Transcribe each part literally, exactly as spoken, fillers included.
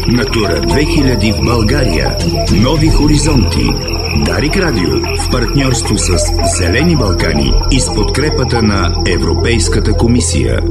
Натура две хиляди в България. Нови хоризонти. Дарик Радио в партньорство с Зелени Балкани и с подкрепата на Европейската комисия.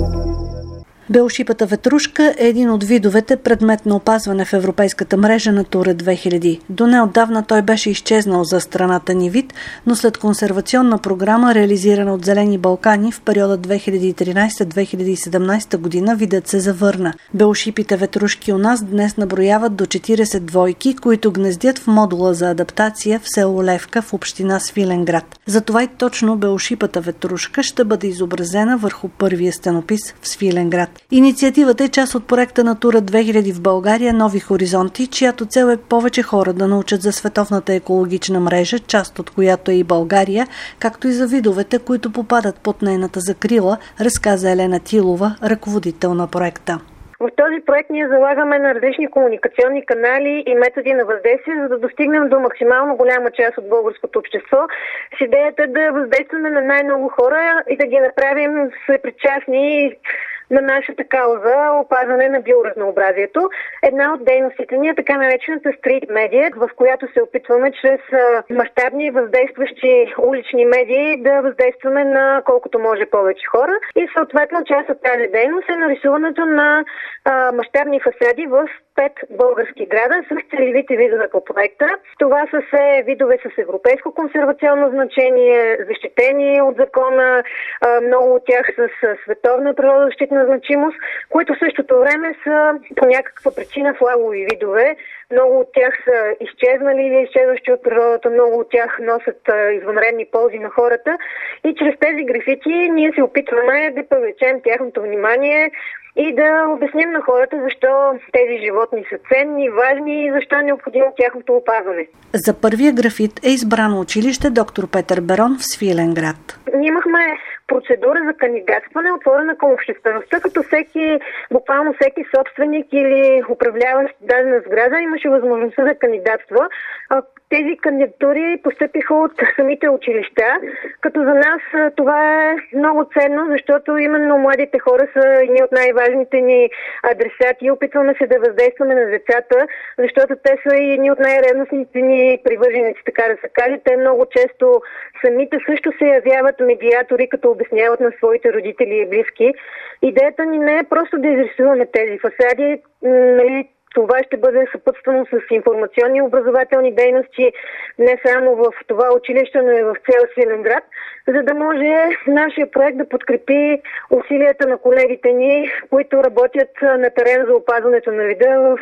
Белшипата ветрушка е един от видовете, предмет на опазване в европейската мрежа Натура две хиляди. До неотдавна той беше изчезнал за страната ни вид, но след консервационна програма, реализирана от Зелени Балкани в периода две хиляди и тринадесета - две хиляди и седемнадесета година, видът се завърна. Белшипите ветрушки у нас днес наброяват до четиридесет двойки, които гнездят в модула за адаптация в село Левка в община Свиленград. Затова и точно белшипата ветрушка ще бъде изобразена върху първия стенопис в Свиленград. Инициативата е част от проекта Натура две хиляди в България Нови хоризонти, чиято цел е повече хора да научат за световната екологична мрежа, част от която е и България, както и за видовете, които попадат под нейната закрила, разказа Елена Тилова, ръководител на проекта. В този проект ние залагаме на различни комуникационни канали и методи на въздействие, за да достигнем до максимално голяма част от българското общество. С идеята е да въздействаме на най-много хора и да ги направим съпричастни на нашата кауза опазване на биоразнообразието. Една от дейностите ни е така наречената стрит медия, в която се опитваме чрез мащабни въздействащи улични медии да въздействаме на колкото може повече хора. И съответно част от тази дейност е нарисуването на мащабни фасади в пет български града с целевите видове по проекта. Това са все видове с европейско консервационно значение, защитени от закона, много от тях с световна природозащитна значимост, които в същото време са по някаква причина флагови видове. Много от тях са изчезнали или изчезващи от природата, много от тях носят извънредни ползи на хората и чрез тези графити ние се опитваме да привлечем тяхното внимание и да обясним на хората защо тези животни са ценни, важни и защо е необходимо тяхното опазване. За първия графит е избрано училище доктор Петър Берон в Свиленград. Ние имахме процедура за кандидатстване, отворена към обществеността, като всеки, буквално всеки собственик или управляващ дадена сграда имаше възможността да кандидатства. Тези кандидатури постъпиха от самите училища, като за нас това е много ценно, защото именно младите хора са едни от най-важните ни адресати. Опитваме се да въздействаме на децата, защото те са и едни от най-ревностните ни привърженици, така да се каже. Те много често самите също се явяват медиатори, като обясняват на своите родители и близки. Идеята ни не е просто да изрисуваме тези фасади, нали, това ще бъде съпътствано с информационни и образователни дейности не само в това училище, но и в цял Свиленград, за да може нашия проект да подкрепи усилията на колегите ни, които работят на терен за опазването на вида в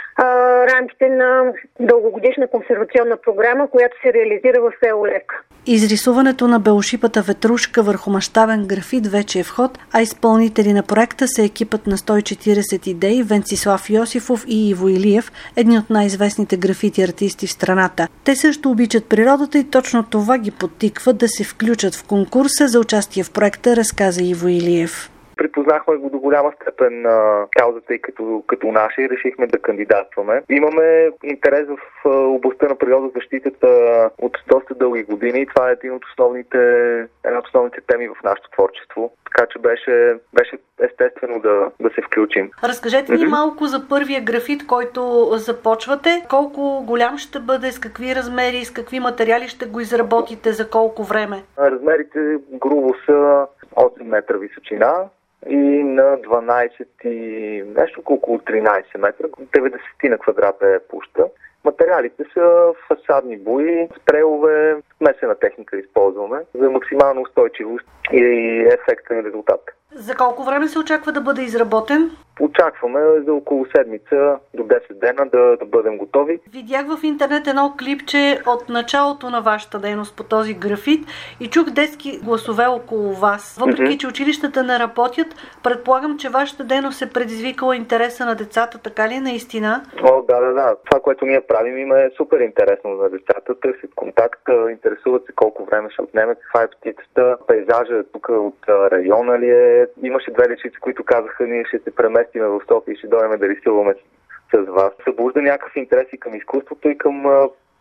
рамките на дългогодишна консервационна програма, която се реализира в село Левка. Изрисуването на белшипата ветрушка върху мащабен графит вече е в ход, а изпълнители на проекта са екипът на сто и четиридесет идеи Венцислав Йосифов и Иво Илиев, едни от най-известните графити артисти в страната. Те също обичат природата и точно това ги подтиква да се включат в конкурса за участие в проекта, разказа Иво Илиев. Припознахме го до голяма степен на каузата и като, като наша и решихме да кандидатстваме. Имаме интерес в областта на природозащитата от доста дълги години и това е един от основните, една от основните теми в нашето творчество. Така че беше, беше естествено да, да се включим. Разкажете ни малко за първия графит, който започвате. Колко голям ще бъде, с какви размери, с какви материали ще го изработите, за колко време? Размерите грубо са осем метра височина и на дванадесет и нещо, около тринадесет метра, деветдесет на квадрата е площта. Материалите са фасадни буи, стрелове, смесена техника използваме за максимална устойчивост и ефектен резултат. За колко време се очаква да бъде изработен? Очакваме за около седмица до десет дена да, да бъдем готови. Видях в интернет едно клипче от началото на вашата дейност по този графит и чух детски гласове около вас. Въпреки, mm-hmm. че училищата не работят, предполагам, че вашата дейност е предизвикала интереса на децата, така ли е наистина? О, да, да, да. Това, което ние правим, им е супер интересно за децата. Търсят контакт, интересуват се колко време ще отнеме, каква е птицата, пейзажа тук от района ли е. Имаше две дечица, които казаха, ние ще се преместиме в София и ще дойдем да рисуваме с вас. Събужда някакъв интерес и към изкуството и към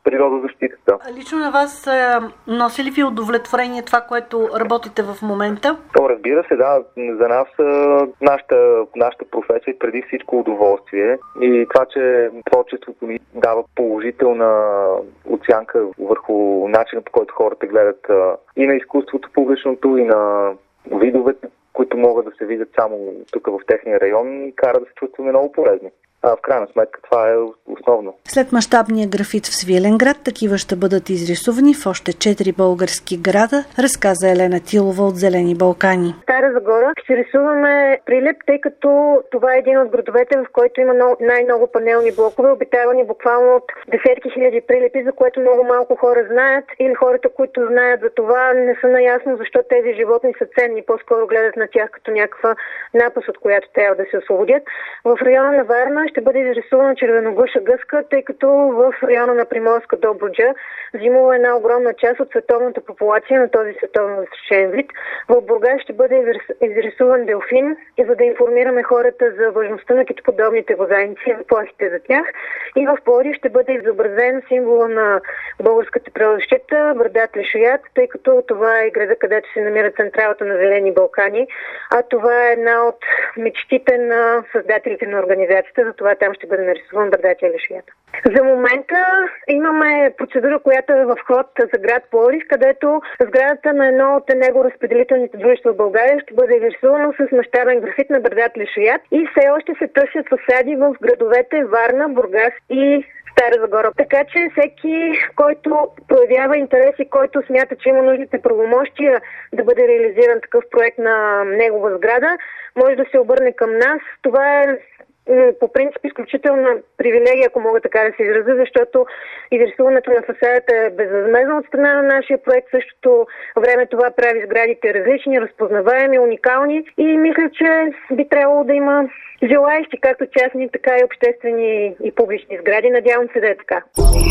природозащитата. Лично на вас носи ли ви удовлетворение това, което работите в момента? То, разбира се, да. За нас нашата, нашата професия е преди всичко удоволствие и това, че творчеството ни дава положителна оценка върху начина, по който хората гледат и на изкуството публичното, и на видовете, които могат да се видят само тук в техния район, и кара да се чувстваме много полезни. А в крайна сметка това е основно. След мащабния графит в Свиленград, такива ще бъдат изрисувани в още четири български града, разказа Елена Тилова от Зелени Балкани. Стара Загора ще рисуваме Прилеп, тъй като това е един от градовете, в който има най-много панелни блокове, обитавани буквално от десетки хиляди Прилепи, за което много малко хора знаят, или хората, които знаят за това, не са наясно защо тези животни са ценни, по-скоро гледат на тях като някаква напаст, от която трябва да се освободят. В района на Варна ще бъде изрисувана червеногуша гъска, тъй като в района на Приморска Добруджа зимува една огромна част от световната популация на този световно застрашен вид. В Бургас ще бъде изрисуван делфин, и за да информираме хората за важността на китоподобните гозайници и заплахите за тях. И в Пловдив ще бъде изобразен символа на българската природозащита брадат лешоят, тъй като това е града, където се намира централата на Зелени Балкани, а това е една от мечтите на създателите на организацията, затова там ще бъде нарисуван брадатия лешоят. За момента имаме процедура, която е в ход за град Пловдив, където сградата на едно от енергоразпределителните дружества в България ще бъде рисувано с мащабен графит на брадат лешоят, и все още се търсят фасади в градовете Варна, Бургас и Стара Загора. Така че всеки, който проявява интерес и който смята, че има нужните правомощия да бъде реализиран такъв проект на негова сграда, може да се обърне към нас. Това е по принцип изключителна привилегия, ако мога така да се изразя, защото изрисуването на фасадата е безвъзмездно от страна на нашия проект. В същото време това прави сградите различни, разпознаваеми, уникални, и мисля, че би трябвало да има желаещи, както частни, така и обществени и публични сгради. Надявам се да е така.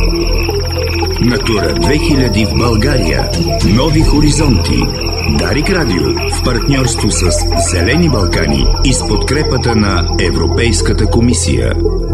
Натура две хиляди в България. Нови хоризонти. Дарик Радио в партньорство с Зелени Балкани и с подкрепата на Европейската комисия.